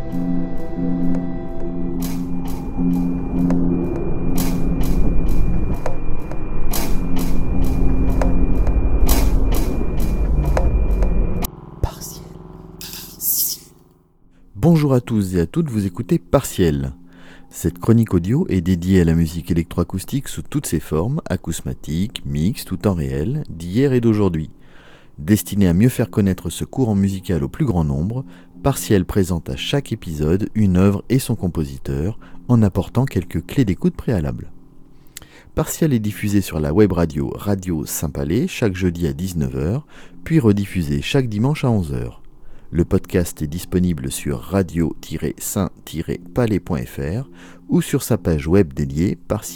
Bonjour à tous et à toutes, vous écoutez Partiel. Cette chronique audio est dédiée à la musique électroacoustique sous toutes ses formes, acousmatique, mixte ou temps réel, d'hier et d'aujourd'hui. Destinée à mieux faire connaître ce courant musical au plus grand nombre, Partiel présente à chaque épisode une œuvre et son compositeur, en apportant quelques clés d'écoute préalables. Partiel est diffusé sur la web radio Radio Saint-Palais chaque jeudi à 19h, puis rediffusé chaque dimanche à 11h. Le podcast est disponible sur radio-saint-palais.fr ou sur sa page web dédiée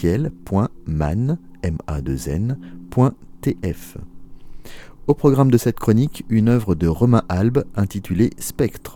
partiel.man.tf. Au programme de cette chronique, une œuvre de Romain Albe intitulée Spectre.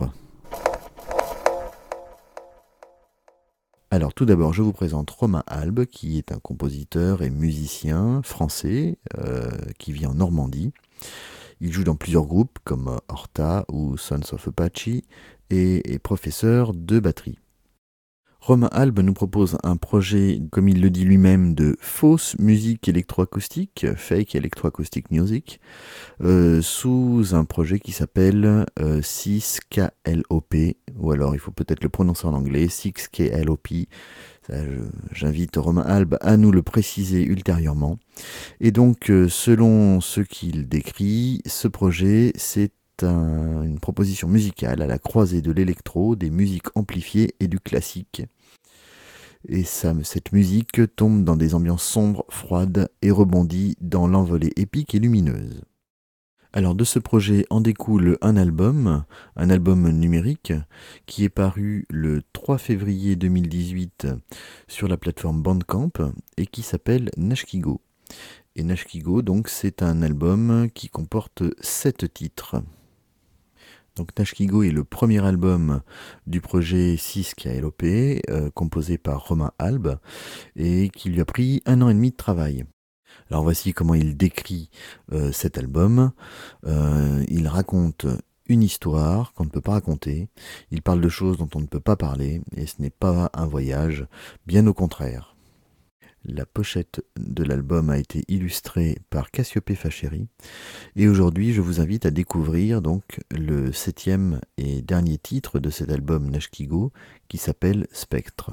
Alors tout d'abord, je vous présente Romain Albe, qui est un compositeur et musicien français qui vit en Normandie. Il joue dans plusieurs groupes comme Horta ou Sons of Apache et est professeur de batterie. Romain Albe nous propose un projet, comme il le dit lui-même, de fausse musique électroacoustique, fake electroacoustic music, sous un projet qui s'appelle 6KLOP, ou alors il faut peut-être le prononcer en anglais, 6KLOP. J'invite Romain Albe à nous le préciser ultérieurement. Et donc, selon ce qu'il décrit, ce projet, c'est une proposition musicale à la croisée de l'électro, des musiques amplifiées et du classique. Et cette musique tombe dans des ambiances sombres, froides et rebondit dans l'envolée épique et lumineuse. Alors de ce projet en découle un album numérique, qui est paru le 3 février 2018 sur la plateforme Bandcamp et qui s'appelle Nashkigo. Et Nashkigo, donc, c'est un album qui comporte 7 titres. Donc Nashkigo est le premier album du projet 6KLOP, composé par Romain Albe, et qui lui a pris 1 an et demi de travail. Alors voici comment il décrit cet album. Il raconte une histoire qu'on ne peut pas raconter. Il parle de choses dont on ne peut pas parler. Et ce n'est pas un voyage, bien au contraire. La pochette de l'album a été illustrée par Cassiopée Fachéry. Et aujourd'hui, je vous invite à découvrir donc le 7e et dernier titre de cet album Nashkigo, qui s'appelle Spectre.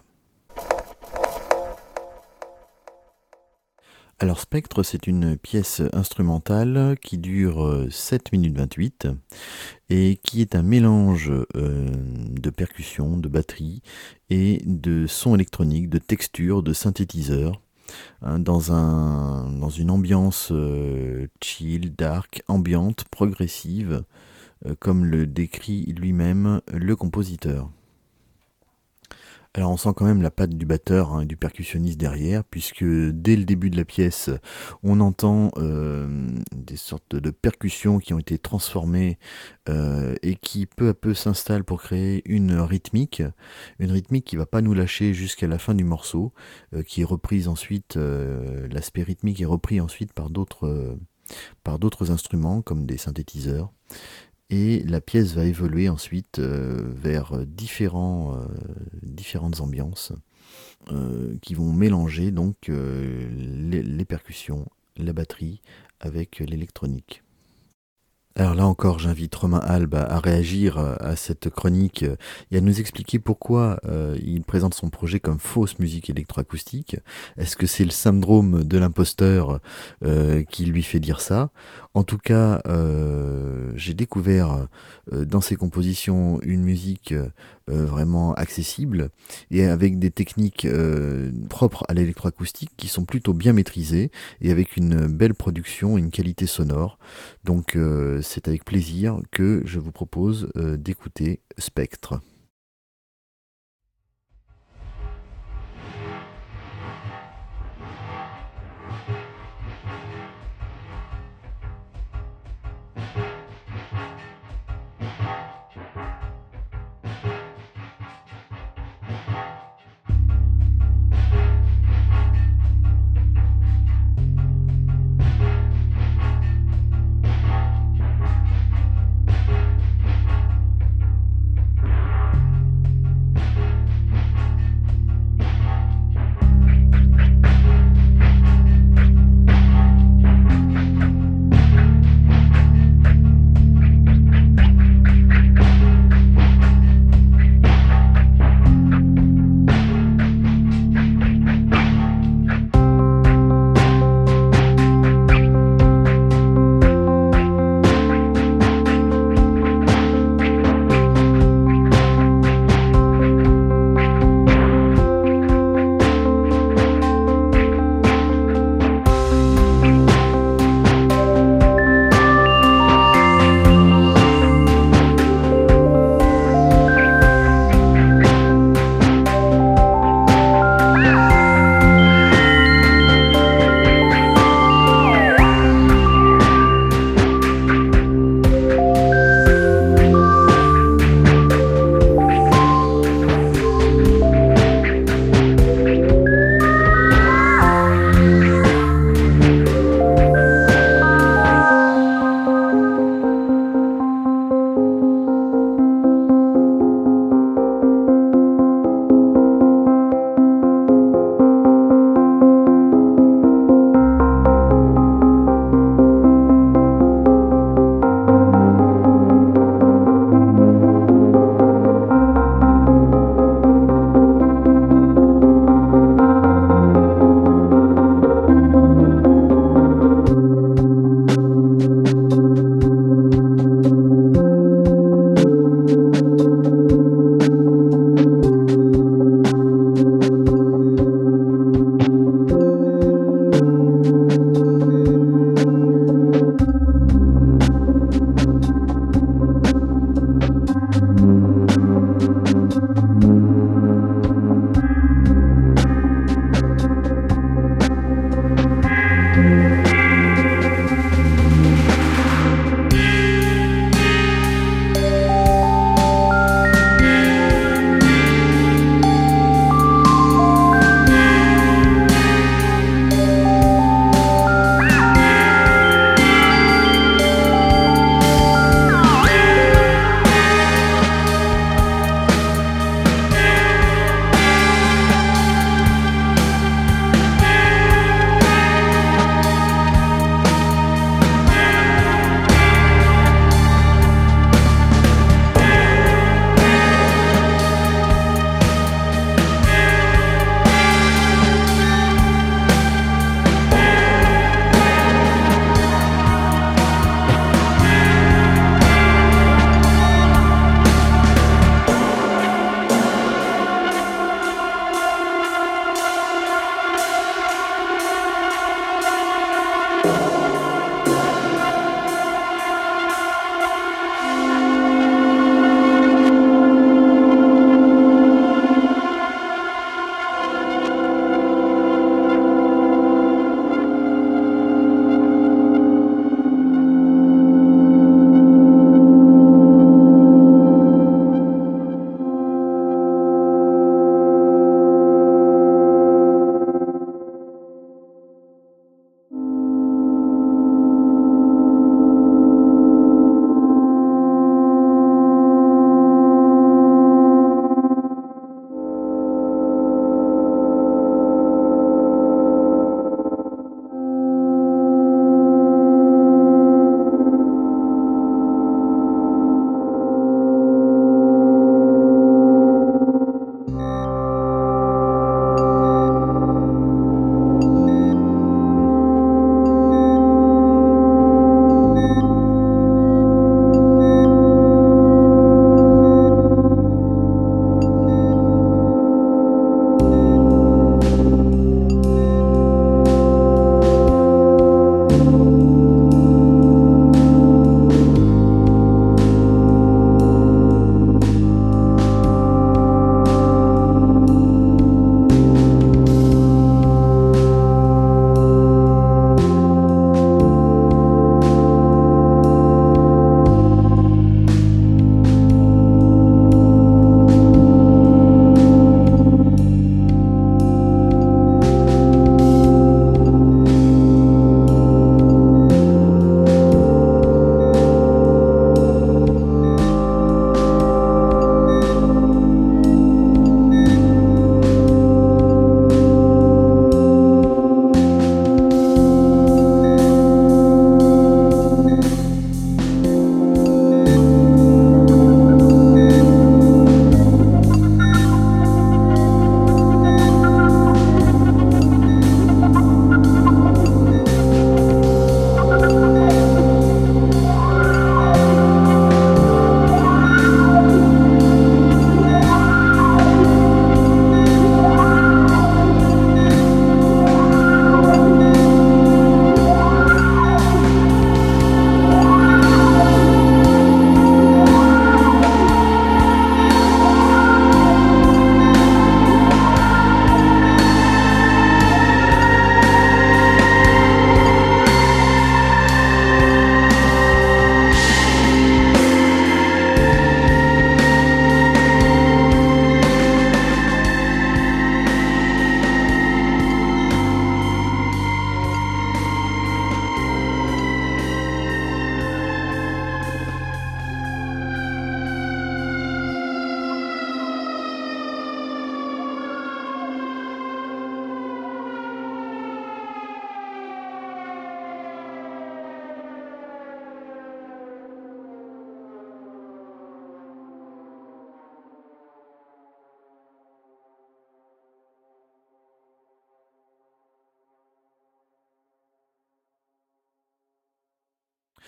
Alors Spectre, c'est une pièce instrumentale qui dure 7 minutes 28 et qui est un mélange de percussions, de batterie et de sons électroniques, de textures, de synthétiseurs, dans une ambiance chill, dark, ambiante, progressive, comme le décrit lui-même le compositeur. Alors on sent quand même la patte du batteur et du percussionniste derrière, puisque dès le début de la pièce, on entend des sortes de percussions qui ont été transformées et qui peu à peu s'installent pour créer une rythmique qui ne va pas nous lâcher jusqu'à la fin du morceau, qui est reprise ensuite, l'aspect rythmique est repris ensuite par d'autres instruments comme des synthétiseurs. Et la pièce va évoluer ensuite vers différentes ambiances qui vont mélanger donc les percussions, la batterie avec l'électronique. Alors là encore, j'invite Romain Albe à réagir à cette chronique et à nous expliquer pourquoi il présente son projet comme fausse musique électroacoustique. Est-ce que c'est le syndrome de l'imposteur qui lui fait dire ça ? En tout cas, j'ai découvert dans ses compositions une musique vraiment accessible et avec des techniques propres à l'électroacoustique qui sont plutôt bien maîtrisées et avec une belle production, une qualité sonore. Donc c'est avec plaisir que je vous propose d'écouter Spectre.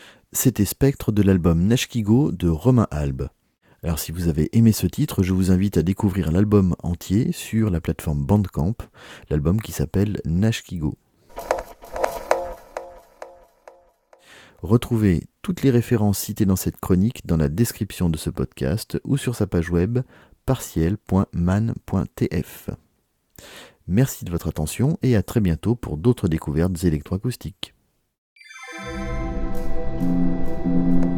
C'était Spectre de l'album Nashkigo de Romain Albe. Alors si vous avez aimé ce titre, je vous invite à découvrir l'album entier sur la plateforme Bandcamp, l'album qui s'appelle Nashkigo. Retrouvez toutes les références citées dans cette chronique dans la description de ce podcast ou sur sa page web partiel.man.tf. Merci de votre attention et à très bientôt pour d'autres découvertes électroacoustiques.